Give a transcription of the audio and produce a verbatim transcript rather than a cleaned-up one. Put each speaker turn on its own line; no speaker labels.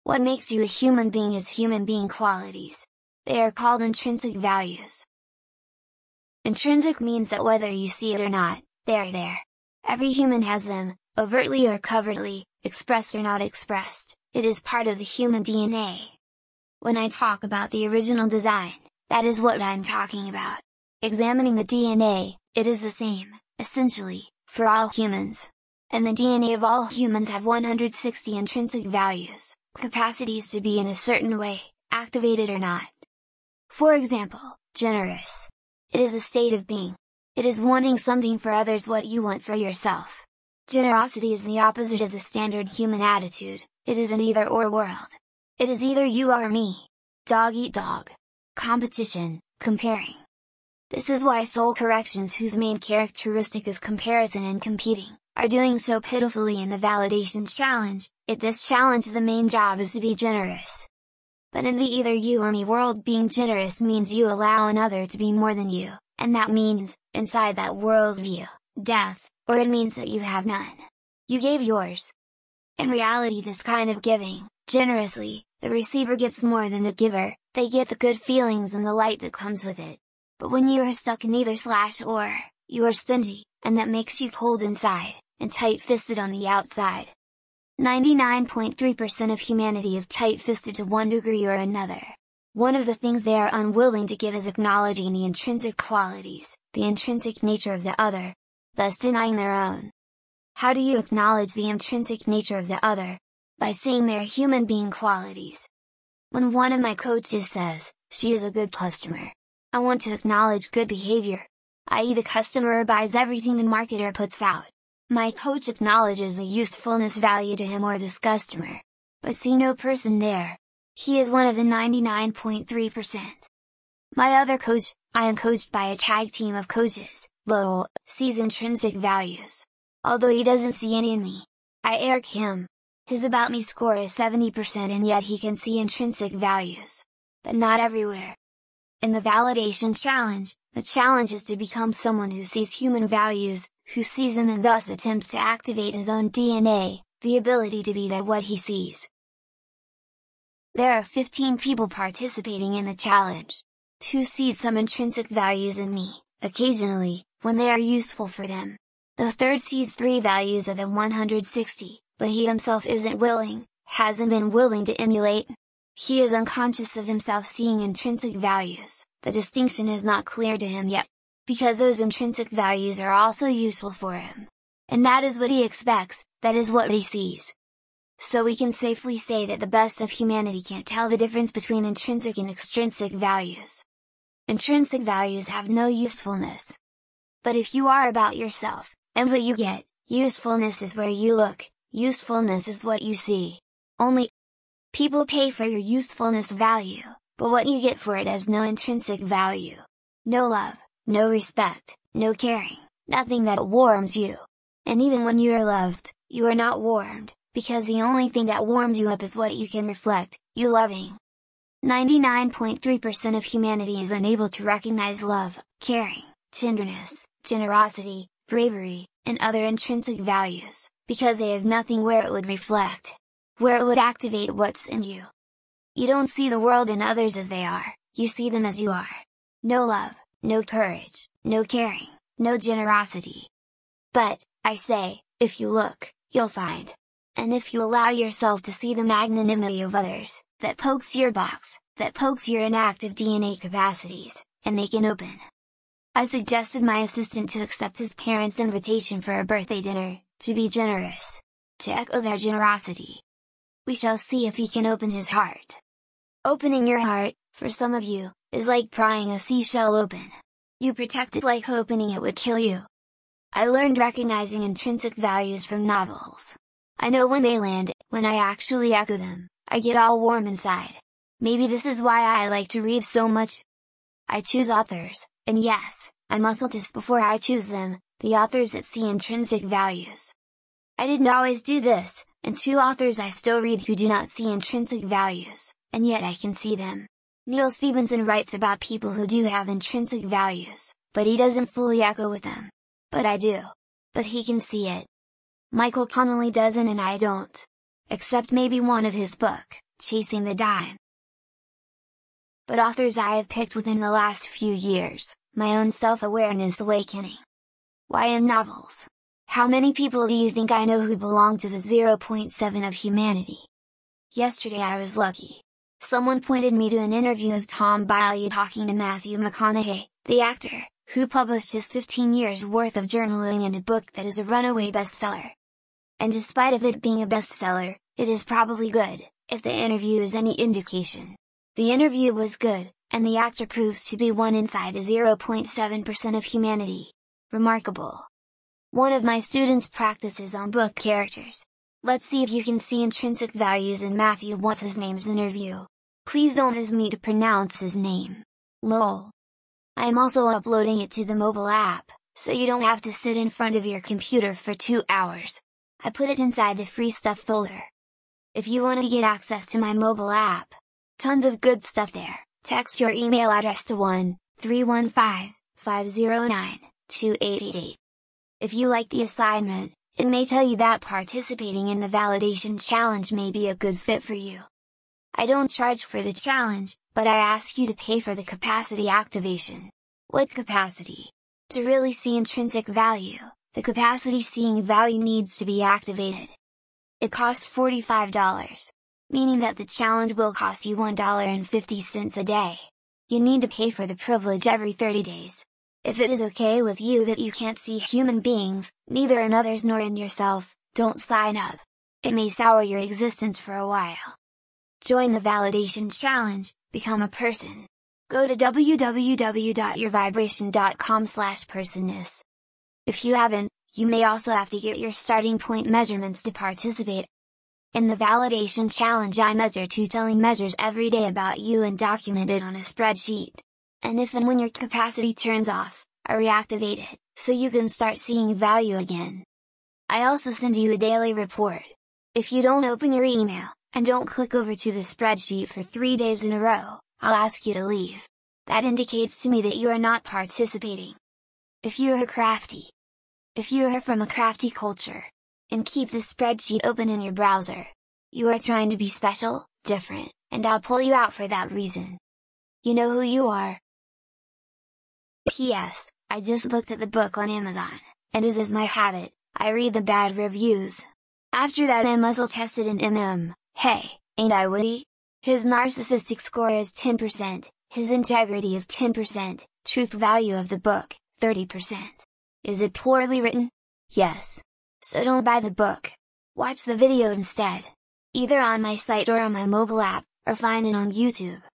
What makes you a human being is human being qualities. They are called intrinsic values. Intrinsic means that whether you see it or not, they are there. Every human has them, overtly or covertly, expressed or not expressed, it is part of the human D N A. When I talk about the original design, that is what I'm talking about. Examining the D N A, it is the same, essentially, for all humans. And the D N A of all humans have one hundred sixty intrinsic values, capacities to be in a certain way, activated or not. For example, generous. It is a state of being. It is wanting something for others what you want for yourself. Generosity is the opposite of the standard human attitude, it is an either-or world. It is either you or me. Dog eat dog. Competition, comparing. This is why soul corrections, whose main characteristic is comparison and competing, are doing so pitifully in the validation challenge. In this challenge the main job is to be generous. But in the either you or me world, being generous means you allow another to be more than you, and that means, inside that worldview, death, or it means that you have none. You gave yours. In reality, this kind of giving, generously, the receiver gets more than the giver, they get the good feelings and the light that comes with it. But when you are stuck in either slash or, you are stingy, and that makes you cold inside, and tight-fisted on the outside. ninety-nine point three percent of humanity is tight-fisted to one degree or another. One of the things they are unwilling to give is acknowledging the intrinsic qualities, the intrinsic nature of the other, thus denying their own. How do you acknowledge the intrinsic nature of the other? By seeing their human being qualities. When one of my coaches says, "She is a good customer," I want to acknowledge good behavior, that is the customer buys everything the marketer puts out. My coach acknowledges a usefulness value to him or this customer, but see no person there. He is one of the ninety-nine point three percent. My other coach, I am coached by a tag team of coaches, Lowell, sees intrinsic values. Although he doesn't see any in me. I irk him. His about me score is seventy percent and yet he can see intrinsic values. But not everywhere. In the validation challenge, the challenge is to become someone who sees human values, who sees them and thus attempts to activate his own D N A, the ability to be that what he sees. There are fifteen people participating in the challenge. Two see some intrinsic values in me, occasionally, when they are useful for them. The third sees three values of the one hundred sixty, but he himself isn't willing, hasn't been willing to emulate. He is unconscious of himself seeing intrinsic values, the distinction is not clear to him yet, because those intrinsic values are also useful for him. And that is what he expects, that is what he sees. So we can safely say that the best of humanity can't tell the difference between intrinsic and extrinsic values. Intrinsic values have no usefulness. But if you are about yourself, and what you get, usefulness is where you look, usefulness is what you see. Only, people pay for your usefulness value, but what you get for it has no intrinsic value. No love, no respect, no caring, nothing that warms you. And even when you are loved, you are not warmed, because the only thing that warmed you up is what you can reflect, you loving. ninety-nine point three percent of humanity is unable to recognize love, caring, tenderness, generosity, bravery, and other intrinsic values, because they have nothing where it would reflect, where it would activate what's in you. You don't see the world and others as they are, you see them as you are. No love, no courage, no caring, no generosity. But, I say, if you look, you'll find. And if you allow yourself to see the magnanimity of others, that pokes your box, that pokes your inactive D N A capacities, and they can open. I suggested my assistant to accept his parents' invitation for a birthday dinner, to be generous, to echo their generosity. We shall see if he can open his heart. Opening your heart, for some of you, is like prying a seashell open. You protect it like opening it would kill you. I learned recognizing intrinsic values from novels. I know when they land, when I actually echo them, I get all warm inside. Maybe this is why I like to read so much. I choose authors, and yes, I muscle test before I choose them, the authors that see intrinsic values. I didn't always do this, and two authors I still read who do not see intrinsic values, and yet I can see them. Neil Stephenson writes about people who do have intrinsic values, but he doesn't fully echo with them. But I do. But he can see it. Michael Connelly doesn't and I don't. Except maybe one of his book, chasing the dime. But authors I have picked within the last few years, my own self-awareness awakening. Why in novels? How many people do you think I know who belong to the zero point seven of humanity? Yesterday I was lucky. Someone pointed me to an interview of Tom Bilyeu talking to Matthew McConaughey, the actor, who published his fifteen years worth of journaling in a book that is a runaway bestseller. And despite of it being a bestseller, it is probably good, if the interview is any indication. The interview was good, and the actor proves to be one inside the zero point seven percent of humanity. Remarkable. One of my students practices on book characters. Let's see if you can see intrinsic values in Matthew What's-His-Name's interview. Please don't ask me to pronounce his name. Lol. I am also uploading it to the mobile app, so you don't have to sit in front of your computer for two hours. I put it inside the free stuff folder. If you want to get access to my mobile app, tons of good stuff there, text your email address to one three one five, five zero nine, two eight eight eight. If you like the assignment, it may tell you that participating in the validation challenge may be a good fit for you. I don't charge for the challenge, but I ask you to pay for the capacity activation. What capacity? To really see intrinsic value, the capacity seeing value needs to be activated. It costs forty-five dollars, meaning that the challenge will cost you one dollar and fifty cents a day. You need to pay for the privilege every thirty days. If it is okay with you that you can't see human beings, neither in others nor in yourself, don't sign up. It may sour your existence for a while. Join the validation challenge, become a person. Go to w w w dot your vibration dot com slash personness. If you haven't, you may also have to get your starting point measurements to participate. In the validation challenge I measure two telling measures every day about you and document it on a spreadsheet. And if and when your capacity turns off, I reactivate it, so you can start seeing value again. I also send you a daily report. If you don't open your email, and don't click over to the spreadsheet for three days in a row, I'll ask you to leave. That indicates to me that you are not participating. If you are crafty. If you are from a crafty culture, and keep the spreadsheet open in your browser, you are trying to be special, different, and I'll pull you out for that reason. You know who you are. P S I just looked at the book on Amazon, and as is my habit, I read the bad reviews. After that I muzzle tested an M M, hey, ain't I witty? His narcissistic score is ten percent, his integrity is ten percent, truth value of the book, thirty percent. Is it poorly written? Yes. So don't buy the book. Watch the video instead. Either on my site or on my mobile app, or find it on YouTube.